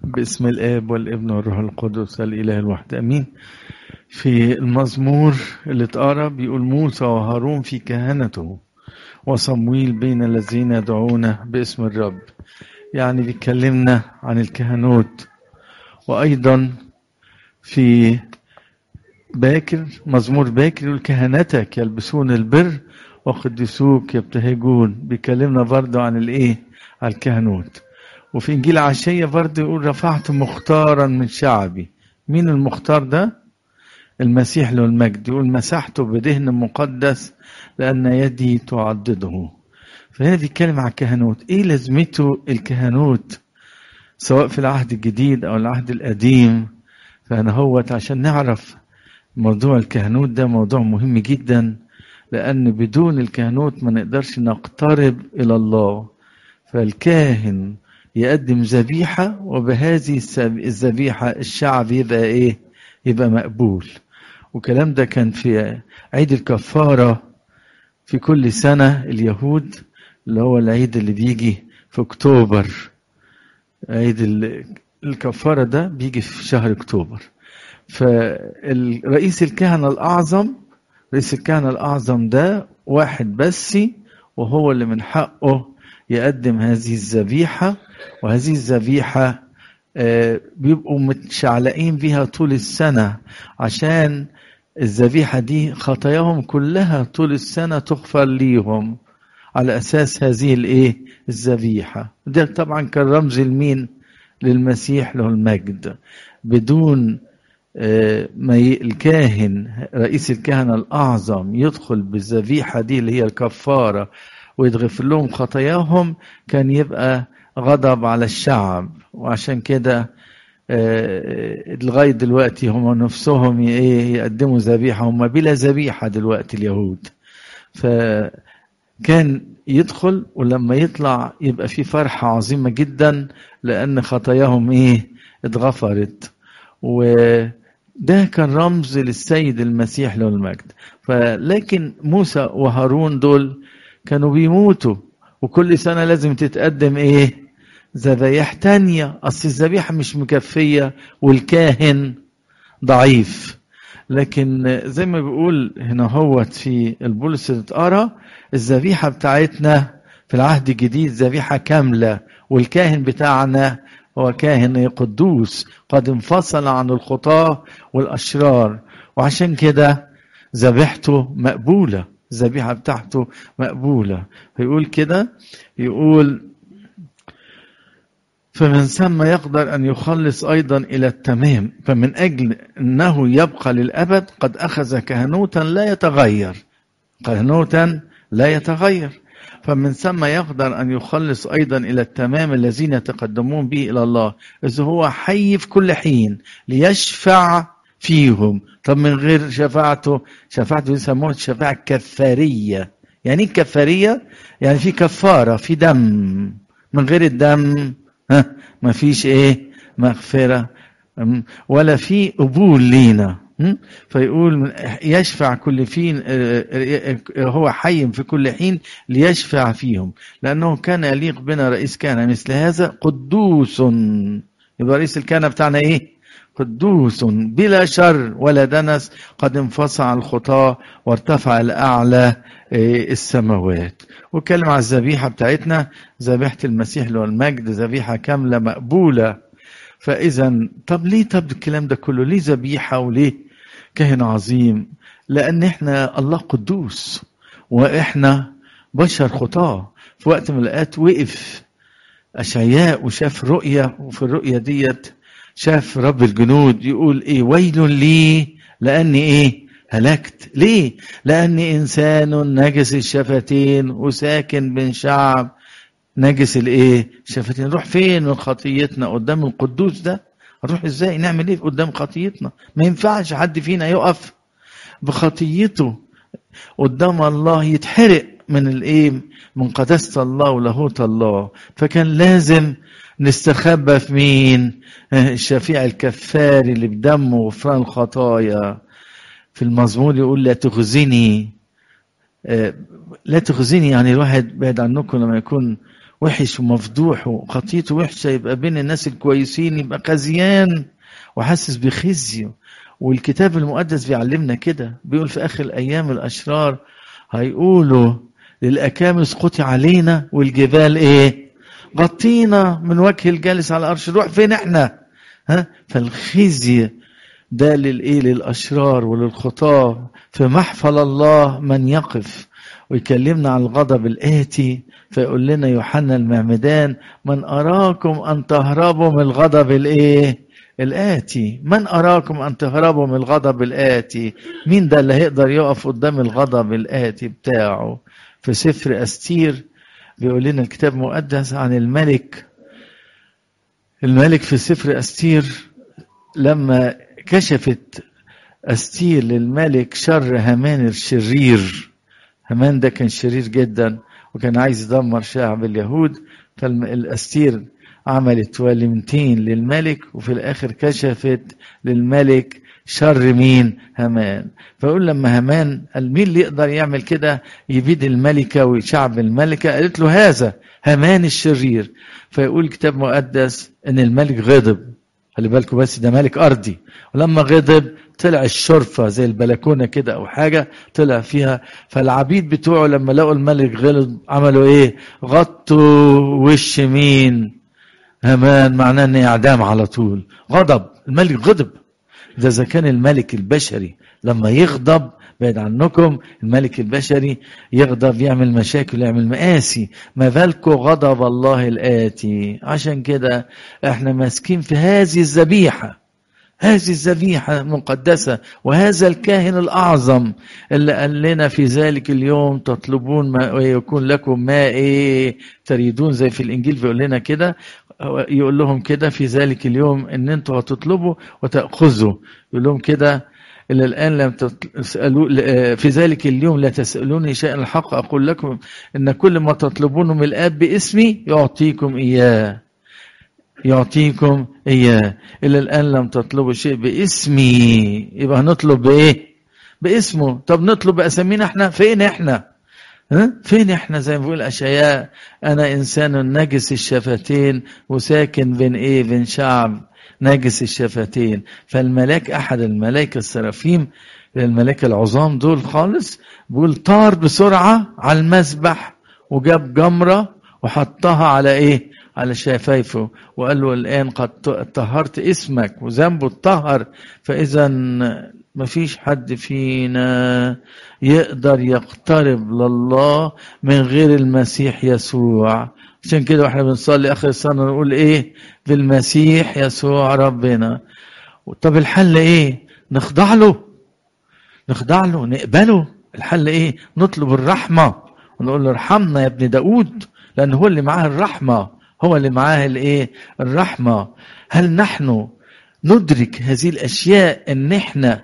باسم الآب والابن والروح القدس الإله الواحد أمين. في المزمور اللي اتقرا بيقول موسى وهارون في كهنته وصمويل بين الذين يدعون باسم الرب. يعني بيكلمنا عن الكهنوت. وأيضا في باكر مزمور باكر يقول كهنتك يلبسون البر وقدسوك يبتهجون. بيكلمنا برضه عن الايه؟ على الكهنوت. وفي انجيل عشية برضه يقول رفعت مختارا من شعبي. مين المختار ده؟ المسيح له المجد. يقول مسحته بدهن مقدس لأن يدي تعضده. فهنا بيتكلم عن الكهنوت. ايه لازمته الكهنوت سواء في العهد الجديد او العهد القديم؟ فانا هوت عشان نعرف موضوع الكهنوت ده موضوع مهم جدا، لأن بدون الكهنوت ما نقدرش نقترب إلى الله. فالكاهن يقدم ذبيحة، وبهذه الذبيحة الشعب يبقى إيه؟ يبقى مقبول. وكلام ده كان في عيد الكفارة في كل سنة اليهود، اللي هو العيد اللي بيجي في أكتوبر. عيد الكفارة ده بيجي في شهر أكتوبر. فرئيس الكهنة الأعظم، رئيس الكهنة الأعظم ده واحد بس، وهو اللي من حقه يقدم هذه الذبيحة. وهذه الذبيحة بيبقوا متشعلقين بيها طول السنة، عشان الذبيحة دي خطاياهم كلها طول السنة تغفر ليهم على أساس هذه الذبيحة. ده طبعا كان رمز لمين؟ للمسيح له المجد. بدون ما الكاهن رئيس الكهنة الأعظم يدخل بالذبيحة دي اللي هي الكفارة ويتغفر لهم خطاياهم، كان يبقى غضب على الشعب. وعشان كده لغاية دلوقتي هم نفسهم يقدموا ذبيحة، هم بلا ذبيحة دلوقتي اليهود. فكان يدخل، ولما يطلع يبقى في فرحة عظيمة جدا لأن خطاياهم اتغفرت. وده كان رمز للسيد المسيح له المجد. لكن موسى وهارون دول كانوا بيموتوا، وكل سنة لازم تتقدم ذبايح تانية. أصل الذبيحة مش مكفية والكاهن ضعيف. لكن زي ما بيقول هنا هوت في البولس اللي اتقرا، الذبيحة بتاعتنا في العهد الجديد ذبيحة كاملة، والكاهن بتاعنا هو كاهن قدوس قد انفصل عن الخطاة والأشرار. وعشان كده ذبيحته مقبولة، الذبيحة بتاعته مقبولة. فيقول كده، يقول فمن ثم يقدر أن يخلص أيضا إلى التمام، فمن أجل أنه يبقى للأبد قد أخذ كهنوتا لا يتغير. كهنوتا لا يتغير. فمن ثم يقدر أن يخلص أيضا إلى التمام الذين يتقدمون به إلى الله، إذ هو حي في كل حين ليشفع فيهم. طب من غير شفاعته يسموها الشفاعة الكفارية. يعني ايه الكفارية؟ يعني في كفارة، في دم. من غير الدم ما فيش مغفرة ولا في قبول لينا. فيقول يشفع كل حين، هو حي في كل حين ليشفع فيهم، لأنه كان يليق بنا رئيس كهنة مثل هذا قدوس. يبقى رئيس الكهنة بتاعنا قدوس بلا شر ولا دنس، قد انفصل عن الخطاة وارتفع الأعلى السماوات. وكلم على الذبيحة بتاعتنا، ذبيحة المسيح له المجد، ذبيحة كاملة مقبولة. فإذا طب ليه الكلام ده كله؟ ليه ذبيحة وليه كاهن عظيم؟ لأن احنا الله قدوس وإحنا بشر خطاة. في وقت من الأوقات وقف أشعياء وشاف رؤية، وفي الرؤية ديت شاف رب الجنود يقول ويل لي لأني هلكت. ليه؟ لأني إنسان نجس الشفتين وساكن بين شعب نجس الشفتين. نروح فين من خطيتنا قدام القدوس ده؟ نروح ازاي؟ نعمل قدام خطيتنا؟ ما ينفعش حد فينا يقف بخطيته قدام الله، يتحرق من من قداسة الله ولاهوت الله. فكان لازم نستخبى في مين؟ الشفيع الكفاري اللي بدمه غفران الخطايا. في المزمور يقول لا تخزني. لا تخزني يعني الواحد بعد عنكم لما يكون وحش ومفضوح وخطيته وحشة، يبقى بين الناس الكويسين يبقى خزيان وحاسس بخزي. والكتاب المقدس بيعلمنا كده، بيقول في آخر الأيام الأشرار هيقولوا للأكام اسقطي علينا والجبال إيه غطينا من وجه الجالس على الأرش. روح فين احنا؟ فالخزي ده للإيه؟ للأشرار وللخطاة. في محفل الله من يقف ويكلمنا عن الغضب الآتي، فيقول لنا يوحنا المعمدان من أراكم أن تهربوا من الغضب الإيه؟ الآتي. من أراكم أن تهربوا من الغضب الآتي؟ مين ده اللي هيقدر يقف قدام الغضب الآتي بتاعه؟ في سفر أستير بيقول لنا الكتاب المقدس عن الملك في سفر أستير لما كشفت أستير للملك شر هامان الشرير. هامان ده كان شرير جدا وكان عايز يدمر شعب اليهود، فالأستير عملت وليمتين للملك وفي الآخر كشفت للملك شر مين؟ هامان. فيقول لما هامان قال مين اللي يقدر يعمل كده يبيد الملكة وشعب الملكة؟ قالت له هذا هامان الشرير. فيقول الكتاب المقدس ان الملك غضب. خلي بالكم بس ده ملك أرضي، ولما غضب طلع الشرفة زي البلكونة كده أو حاجة طلع فيها. فالعبيد بتوعه لما لقوا الملك غلط عملوا إيه؟ غطوا وش مين؟ هامان. معناه إن إعدام على طول. غضب، الملك غضب. ده إذا كان الملك البشري لما يغضب، بعد عنكم الملك البشري يغضب يعمل مشاكل يعمل مآسي، ما بالكم غضب الله الآتي. عشان كده احنا ماسكين في هذه الذبيحة المقدسة وهذا الكاهن الأعظم اللي قال لنا في ذلك اليوم تطلبون ما ويكون لكم ما إيه تريدون. زي في الإنجيل بيقول لنا كده، يقول لهم كده في ذلك اليوم إن أنتوا هتطلبوا وتأخذوا. يقول لهم كده إلى الآن لم تسألوا في ذلك اليوم لا تسألوني شيئا، الحق أقول لكم إن كل ما تطلبونه من الآب باسمي يعطيكم إياه. إلى الآن لم تطلبوا شيء باسمي. يبقى هنطلب بإيه؟ باسمه. طب نطلب بأسامينا احنا؟ فين احنا؟ فين احنا؟ زي ما بيقول أشعياء أنا إنسان نجس الشفتين وساكن بين شعب نجس الشفتين. فالملاك أحد الملائكة السرافيم، الملائكة العظام دول خالص، بيقول طار بسرعة على المسبح وجاب جمرة وحطها على إيه؟ على شفايفه وقال له الآن قد طهرت اسمك وذنبه اتطهر. فإذا مفيش حد فينا يقدر يقترب لله من غير المسيح يسوع. عشان كده واحنا بنصلي آخر السنة نقول إيه؟ بالمسيح يسوع ربنا. طب الحل إيه؟ نخضع له نقبله. الحل إيه؟ نطلب الرحمة ونقول له ارحمنا يا ابن داود، لأن هو اللي معاه الرحمة، هو اللي معاه الايه؟ الرحمة. هل نحن ندرك هذه الاشياء ان احنا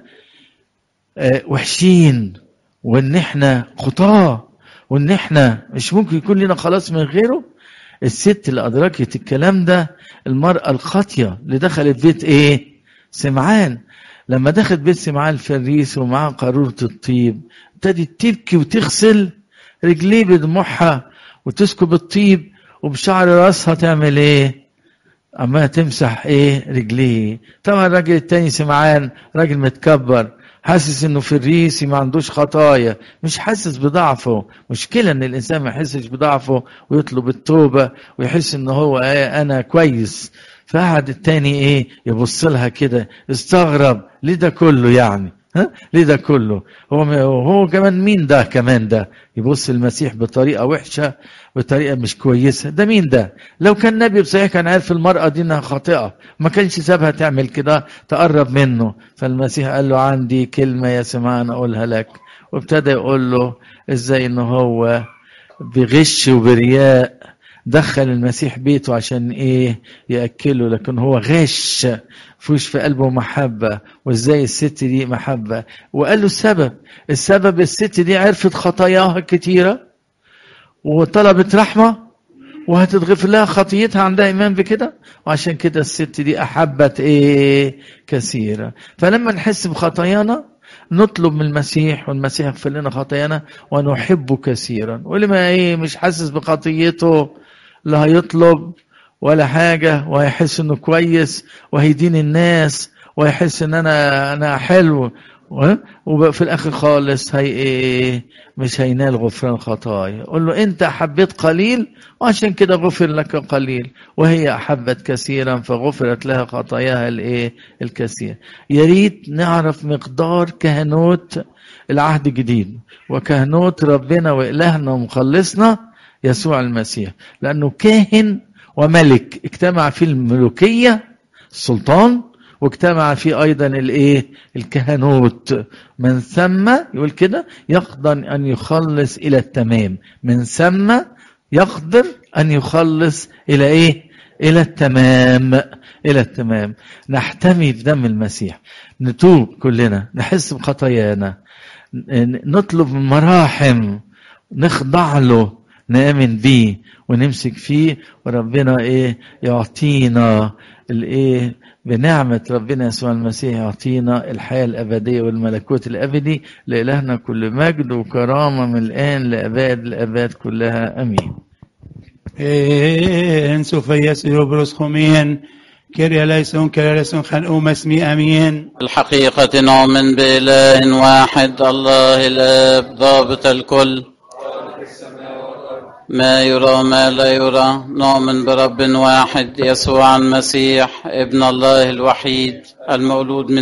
وحشين وان احنا خطاة وان احنا مش ممكن يكون لنا خلاص من غيره؟ الست اللي ادركت الكلام ده المرأة الخاطية اللي دخلت بيت ايه؟ سمعان. لما دخلت بيت سمعان الفريس ومعاه قارورة الطيب ابتدت تبكي وتغسل رجليه بدموعها وتسكب الطيب وبشعر راسها تعمل ايه؟ اما تمسح ايه؟ رجليه. طبعا الراجل التاني سمعان راجل متكبر حاسس انه فريسي ما عندوش خطايا، مش حاسس بضعفه. مشكلة ان الانسان ما يحسش بضعفه ويطلب التوبة ويحس ان هو ايه؟ انا كويس. فقعد التاني ايه؟ يبص لها كده استغرب ليه ده كله يعني؟ ليه ده كله؟ هو كمان مين ده؟ كمان ده يبص المسيح بطريقة وحشة بطريقة مش كويسة. ده مين ده؟ لو كان نبي بصحيح كان عارف المرأة دي انها خاطئة، ما كانش سابها تعمل كده تقرب منه. فالمسيح قال له عندي كلمة يا سمعان اقولها لك. وابتدى يقول له ازاي انه هو بغش وبرياء دخل المسيح بيته عشان ايه؟ يأكله، لكن هو غش فوش في قلبه محبة. وازاي الست دي محبة؟ وقال له السبب الست دي عرفت خطاياها كتيرة وطلبت رحمة وهتتغفر لها خطيتها، عندها ايمان بكده، وعشان كده الست دي احبت ايه؟ كثيرة. فلما نحس بخطايانا نطلب من المسيح والمسيح يغفر لنا خطايانا ونحبه كثيرا. واللي ما ايه مش حاسس بخطيته لا هيطلب ولا حاجة، وهيحس انه كويس وهيدين الناس وهيحس ان انا حلو، وفي الاخر خالص مش هينال غفران خطايا. قل له انت حبيت قليل وعشان كده غفر لك قليل، وهي احبت كثيرا فغفرت لها خطاياها الكثير. يا ريت نعرف مقدار كهنوت العهد الجديد وكهنوت ربنا وإلهنا ومخلصنا يسوع المسيح، لأنه كاهن وملك اجتمع فيه الملوكية السلطان، واجتمع فيه أيضا الكهنوت. من ثم يقول كده يقدر أن يخلص إلى التمام، من ثم يقدر أن يخلص إلى إلى التمام، إلى التمام. نحتمي في دم المسيح، نتوب كلنا، نحس بخطايانا، نطلب مراحم، نخضع له، نآمن بيه ونمسك فيه، وربنا يعطينا بنعمة ربنا يسوع المسيح يعطينا الحياة الأبدية والملكوت الأبدي. لإلهنا كل مجد وكرامة من الآن لأباد الأباد كلها آمين. سوف يسير برسخمين كريا ليسون خنقوم اسمي أمين. الحقيقة نؤمن بإله واحد الله الآب ضابط الكل، ما يرى ما لا يرى. نؤمن برب واحد يسوع المسيح ابن الله الوحيد المولود من